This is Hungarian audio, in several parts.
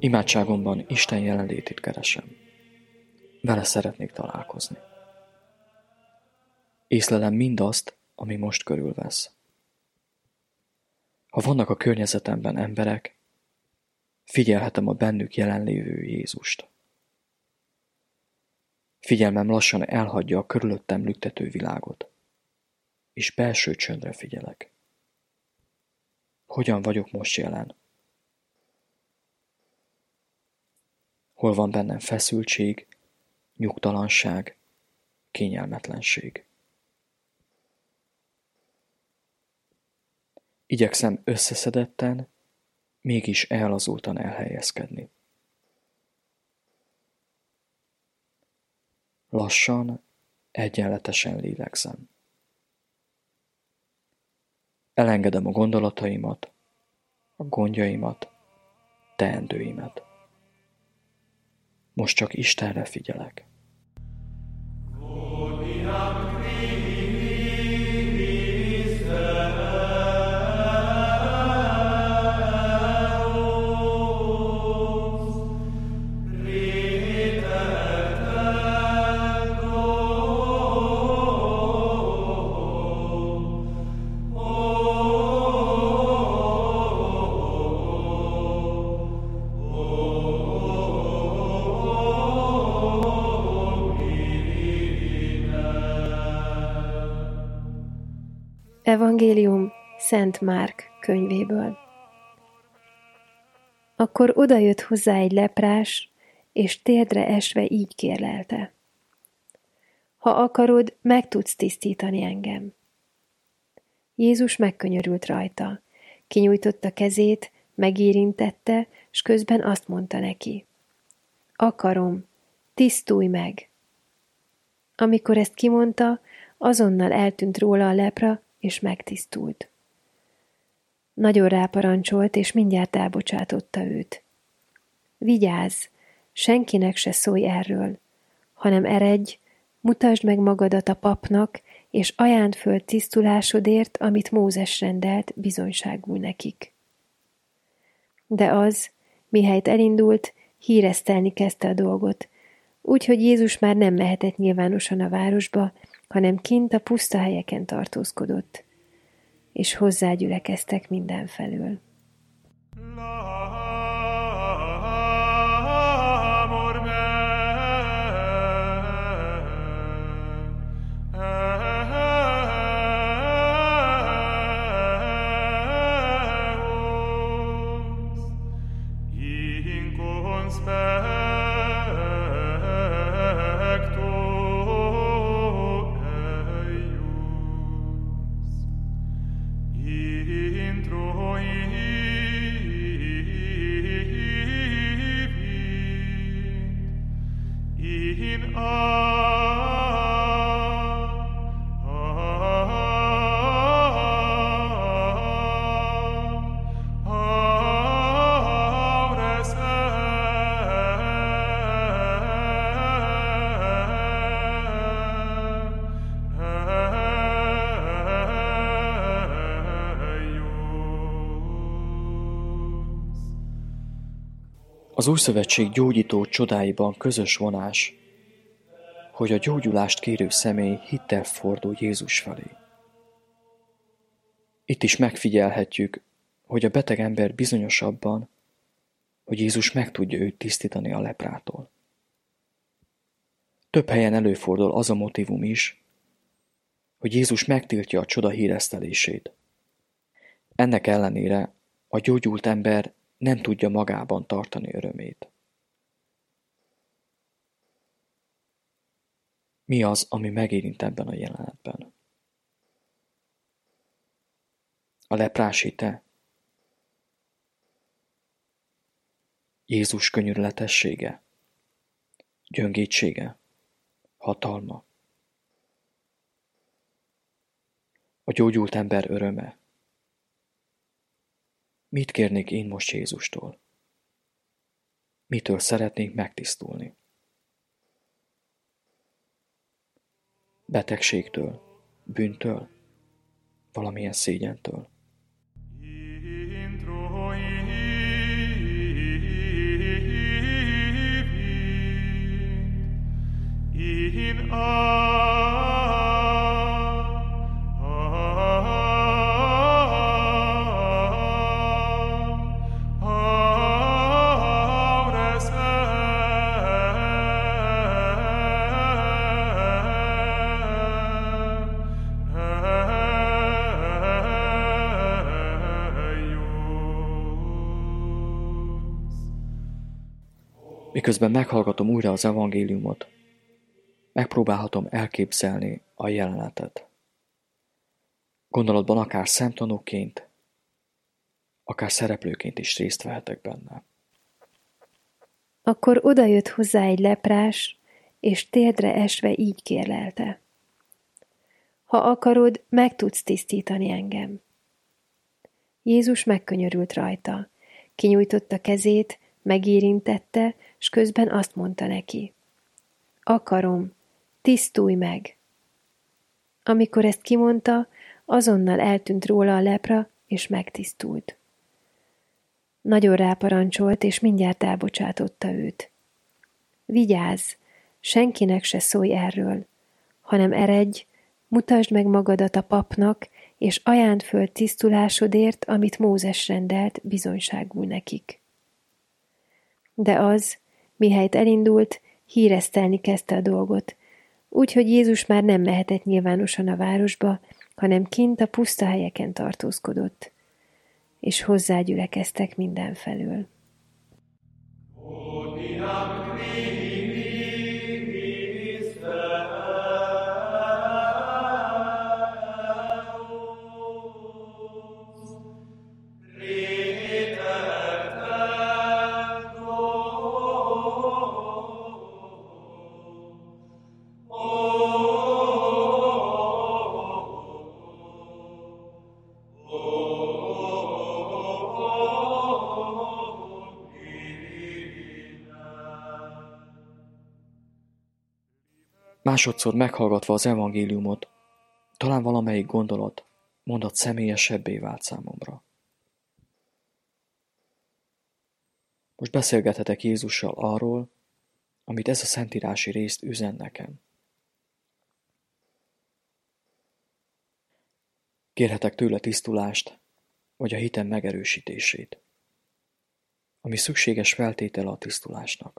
Imádságomban Isten jelenlétét keresem. Vele szeretnék találkozni. Észlelem mindazt, ami most körülvesz. Ha vannak a környezetemben emberek, figyelhetem a bennük jelenlévő Jézust. Figyelmem lassan elhagyja a körülöttem lüktető világot, és belső csöndre figyelek. Hogyan vagyok most jelen? Hol van bennem feszültség, nyugtalanság, kényelmetlenség? Igyekszem összeszedetten, mégis ellazultan elhelyezkedni. Lassan, egyenletesen lélegzem. Elengedem a gondolataimat, a gondjaimat, teendőimet. Most csak Istenre figyelek. Evangélium Szent Márk könyvéből. Akkor odajött hozzá egy leprás, és térdre esve így kérlelte: ha akarod, meg tudsz tisztítani engem. Jézus megkönyörült rajta, kinyújtotta kezét, megérintette, s közben azt mondta neki: akarom, tisztulj meg! Amikor ezt kimondta, azonnal eltűnt róla a lepra, és megtisztult. Nagyon ráparancsolt, és mindjárt elbocsátotta őt. Vigyázz, senkinek se szólj erről, hanem eredj, mutasd meg magadat a papnak, és ajánd föl tisztulásodért, amit Mózes rendelt bizonyságul nekik. De az, mihelyt elindult, híresztelni kezdte a dolgot, úgyhogy Jézus már nem mehetett nyilvánosan a városba, hanem kint a puszta helyeken tartózkodott, és hozzágyülekeztek mindenfelől. Az Újszövetség gyógyító csodáiban közös vonás, hogy a gyógyulást kérő személy hittel fordul Jézus felé. Itt is megfigyelhetjük, hogy a beteg ember bizonyos abban, hogy Jézus meg tudja őt tisztítani a leprától. Több helyen előfordul az a motívum is, hogy Jézus megtiltja a csoda híresztelését. Ennek ellenére a gyógyult ember nem tudja magában tartani örömét. Mi az, ami megérint ebben a jelenetben? A leprás hite? Jézus könyörületessége? Gyöngétsége? Hatalma? A gyógyult ember öröme? Mit kérnék én most Jézustól? Mitől szeretnék megtisztulni? Betegségtől? Bűntől? Valamilyen szégyentől? Miközben meghallgatom újra az evangéliumot, megpróbálhatom elképzelni a jelenetet. Gondolatban akár szemtanúként, akár szereplőként is részt vehetek benne. Akkor odajött hozzá egy leprás, és térdre esve így kérlelte. Ha akarod, meg tudsz tisztítani engem. Jézus megkönyörült rajta, kinyújtotta kezét, megérintette, s közben azt mondta neki. Akarom, tisztulj meg! Amikor ezt kimondta, azonnal eltűnt róla a lepra, és megtisztult. Nagyon ráparancsolt, és mindjárt elbocsátotta őt. Vigyázz, senkinek se szólj erről, hanem eredj, mutasd meg magadat a papnak, és ajánd föl tisztulásodért, amit Mózes rendelt bizonyságul nekik. De az, mihelyt elindult, híresztelni kezdte a dolgot, úgyhogy Jézus már nem mehetett nyilvánosan a városba, hanem kint a puszta helyeken tartózkodott, és hozzágyülekeztek mindenfelől. Másodszor meghallgatva az evangéliumot, talán valamelyik mondat személyesebbé vált számomra. Most beszélgethetek Jézussal arról, amit ez a szentírási részt üzen nekem. Kérhetek tőle tisztulást, vagy a hitem megerősítését, ami szükséges feltétele a tisztulásnak.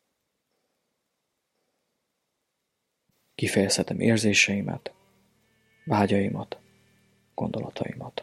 Kifejezhetem érzéseimet, vágyaimat, gondolataimat.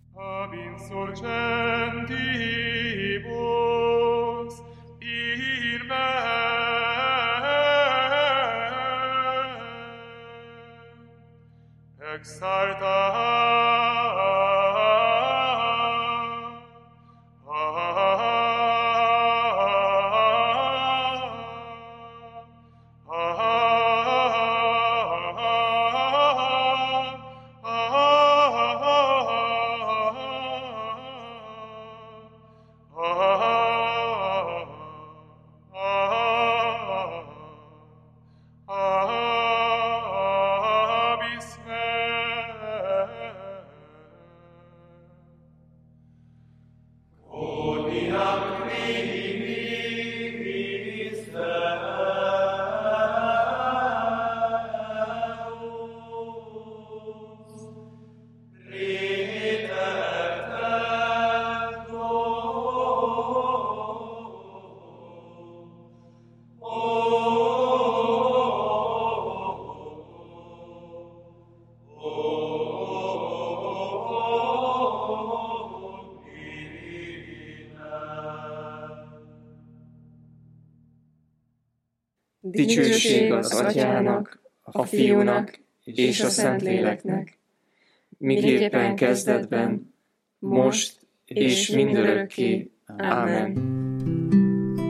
Dicsőség az Atyának, a Fiúnak és a Szentléleknek, miképpen kezdetben, most és mindörökké. Ámen.